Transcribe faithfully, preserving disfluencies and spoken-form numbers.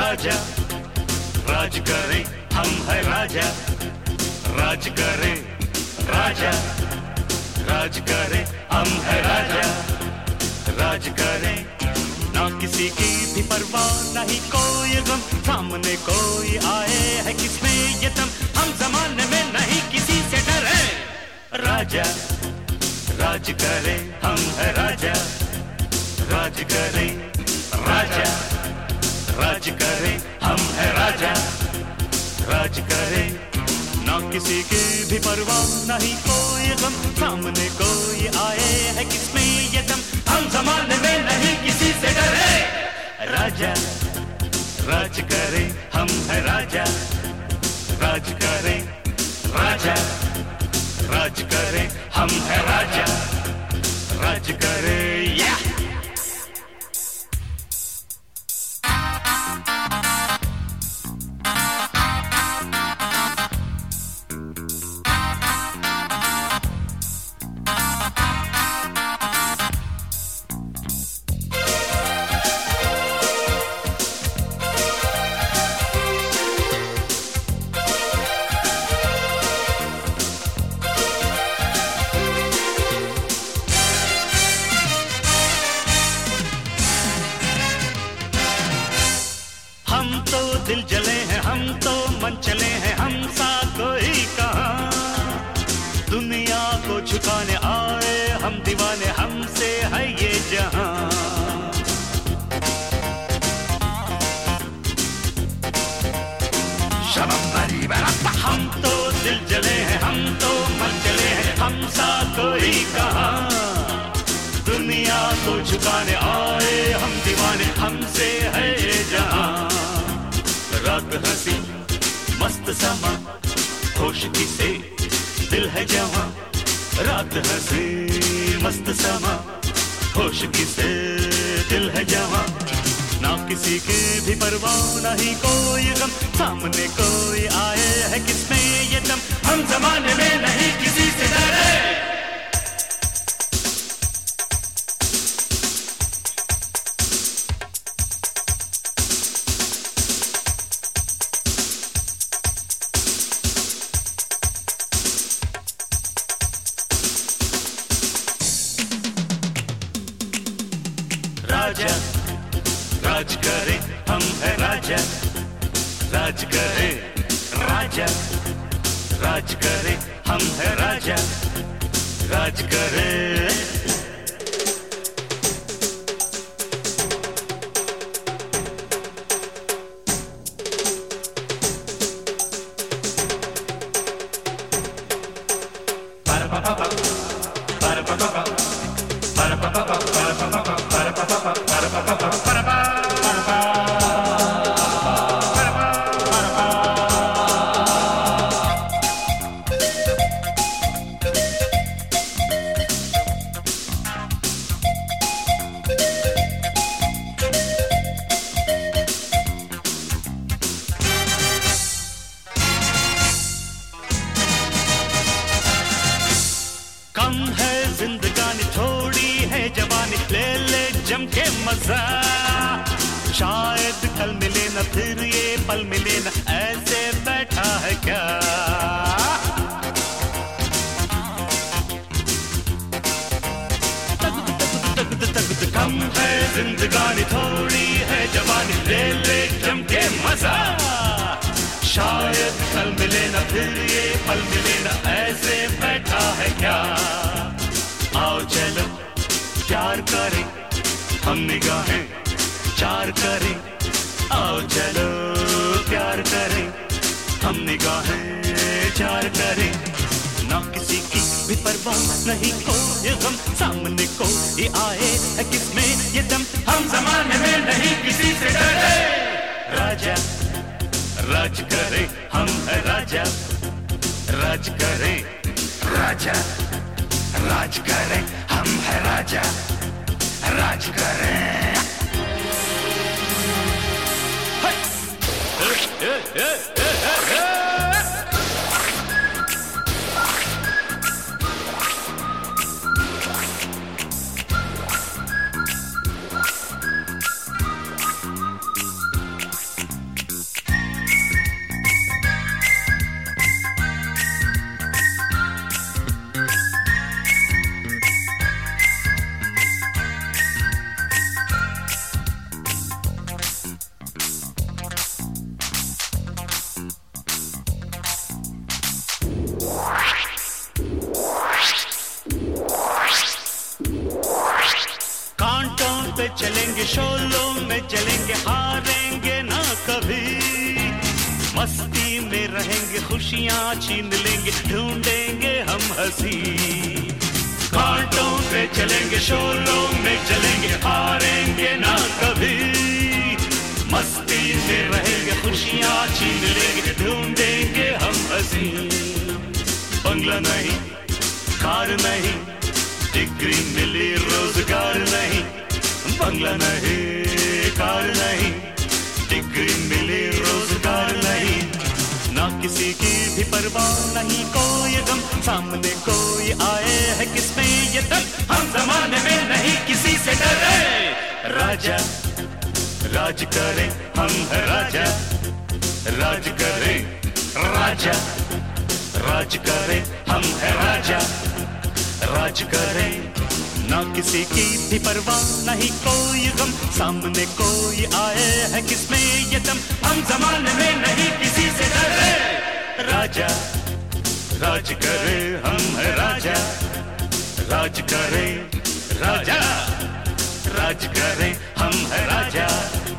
राजा, राज करें हम है राजा, राज करें राजा, राज करें हम है राजा, राज करें। ना किसी की भी परवाह, नहीं कोई गम, सामने कोई आए है किसमें ये दम, हम जमाने में नहीं किसी से डरे। राजा, राज करें हम है राजा, राज करें राजा, राज करें हम है राजा, राज करें। ना किसी की भी परवाह, नहीं कोई गम, सामने कोई आए है किसमें ये दम, हम जमाने में नहीं किसी से डरे। राजा, राज करें हम है राजा, राज करें राजा, राज करें हम है राजा, राज करें या दिल जले हैं हम तो मन चले हैं हम सा कोई कहाँ, दुनिया को झुकाने आए हम दीवाने, हमसे है ये जहां। हम तो दिल जले हैं हम तो मन चले हैं हम सा कोई कहाँ, दुनिया को झुकाने आए हम दीवाने, हमसे है ये जहां। रात हंसी मस्त समा, होशगी से दिल है जवां, रात हंसी मस्त समा, होशगी से दिल है जवां। ना किसी की भी परवाह, नहीं कोई गम, सामने कोई आए है किसमें ये दम, हम जमाने में नहीं किसी से डरे। राजा, राज करें हम है राजा, राज करें राजा, राज करें हम है राजा, राज करें। कम है जिंदगानी, थोड़ी है जवानी, ले ले जम के मजा, शायद कल मिले न फिर ये पल मिले न, ऐसे बैठा है क्या। कम है जिंदगानी, थोड़ी है जवानी, ले ले जम के मजा, शायद कल मिले न फिर ये पल मिले न, ऐसे बैठा है क्या। आओ चलो प्यार करें हम निगाहें चार करें, आओ चलो प्यार करें हम निगाहें चार करें। ना किसी की भी परवाह, नहीं कोई गम, सामने कोई आए है किसमें ये दम, हम जमाने में नहीं किसी से डरे। राजा, राज करें हम है राजा, राज करें राजा, राज करें हम है राजा, राज करें। कभी। मस्ती में रहेंगे, खुशियाँ छीन लेंगे, ढूंढेंगे हम हंसी। कांटों पे चलेंगे, शोलों में चलेंगे, हारेंगे ना कभी। मस्ती में रहेंगे, खुशियाँ छीन लेंगे, ढूंढेंगे हम हंसी। बंगला नहीं, कार नहीं, डिग्री मिली रोजगार नहीं। बंगला नहीं, कार नहीं, डिग्री मिली रोजगार नहीं। ना किसी की भी परवाह, नहीं कोई गम, सामने कोई आए है किसमें ये दम। हम जमाने में नहीं किसी से डरे। राजा राज करे, हम है राजा। राज करे राजा, राज करे हम है राजा। राज करे, ना किसी की भी परवाह, नहीं कोई गम, सामने कोई आए है किसमें ये दम। हम जमाने में नहीं किसी से डरे। राजा राज करे, हम है राजा। राज करे राजा, राज करे हम है राजा।